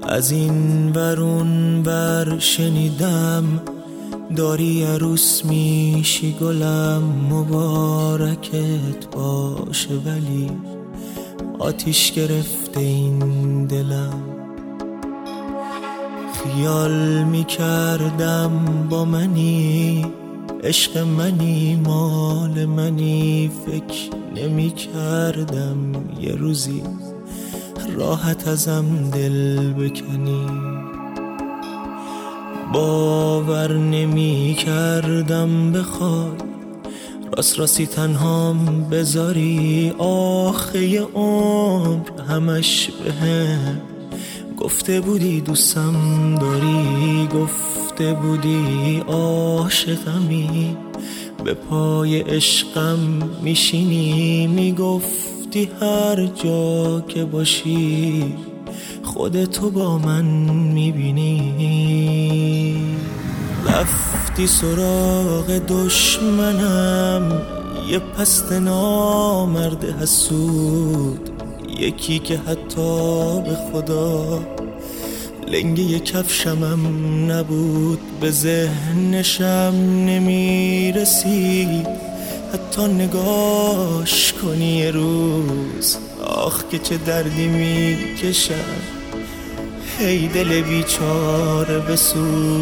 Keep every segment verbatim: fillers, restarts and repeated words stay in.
از این ورون ور شنیدم داری عروس میشی گلم، مبارکت باشه ولی آتیش گرفته این دلم. خیال میکردم با منی، عشق منی، مال منی، فکر نمیکردم یه روزی راحت ازم دل بکنی. باور نمیکردم بخوای راست راستی تنهام بذاری، آخه یه عمر همش بهم گفته بودی دوستم داری، گفته بودی عاشقمی، به پای عشقم میشینی، میگفتی هر جا که باشی خودتو با من میبینی. رفتی سراغ دشمنم، یه پست نامرد حسود، یکی که حتی به خدا لنگه کفشمم نبود، به ذهنشم نمیرسید حتی نگاش کنی یه روز. آخ که چه دردی میکشم، هی دل بیچاره بسوز.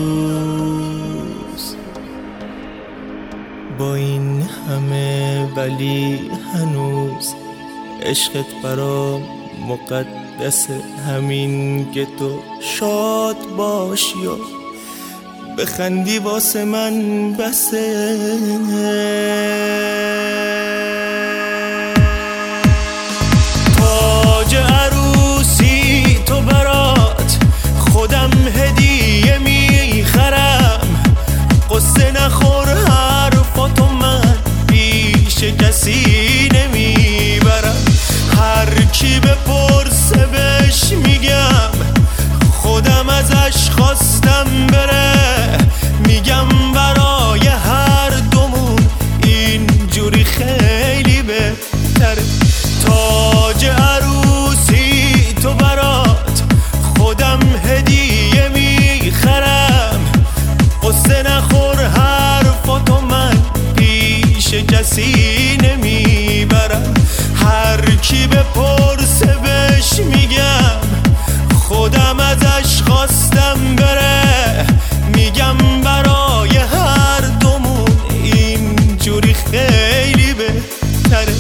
با این همه ولی هنوز عشقت برام مقدسه، همین که تو شاد باشی و بخندی واسه من بسه. تاج عروسی تو برات خودم هدیه میخرم، قصه نخور حرفاتو من پیش کسی نمیبرم. هر کی بپرسه بهش میگم خودم ازش خواستم بره، میگم برای هر دومون اینجوری خیلی بهتره. تاج عروسی تو برات خودم هدیه میخرم، قصه نخور حرفاتو من پیش کسی نمیبرم. هر کی بپرسه بهش میگم خودم ازش خواستم بره، میگم برای هر دومون اینجوری خیلی بهتره.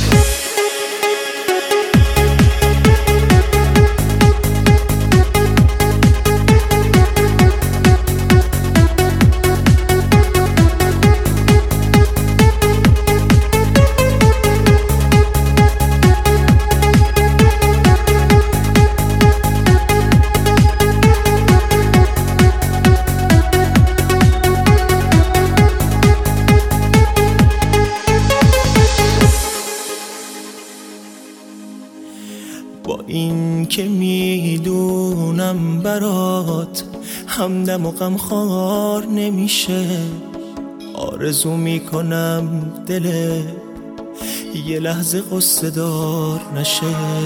با این که میدونم برات همدم و غمخوار نمیشه، آرزو میکنم دل یه لحظه قصه دار نشه.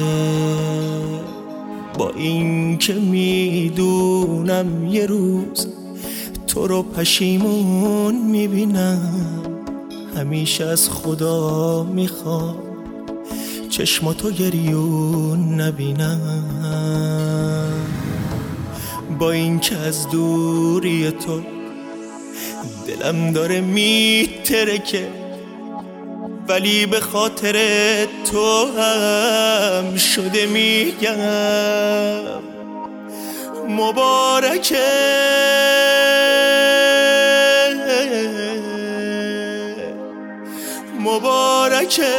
با این که میدونم یه روز تو رو پشیمون میبینم، همیشه از خدا میخوام چشماتو گریون نبینم. با این که از دوری تو دلم داره میترکه، ولی به خاطر تو هم شده میگم مبارکه. مبارکه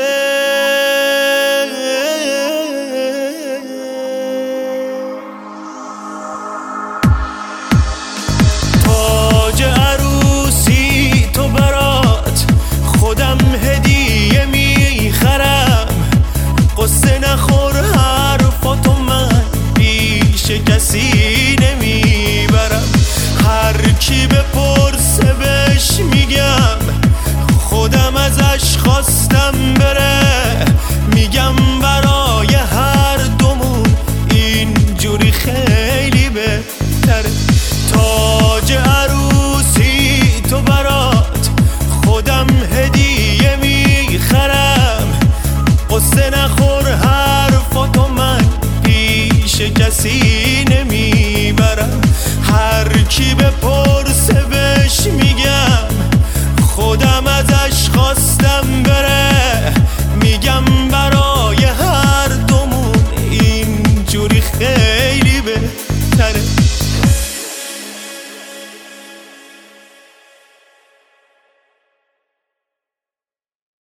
تاج عروسی تو برات خودم هدیه میخرم، قصه نخور حرفاتو من پیش کسی نمیبرم. هر کی بپرسه بهش میگم خودم ازش خواستم بره، قصه نخور حرفاتو من پیش کسی نمی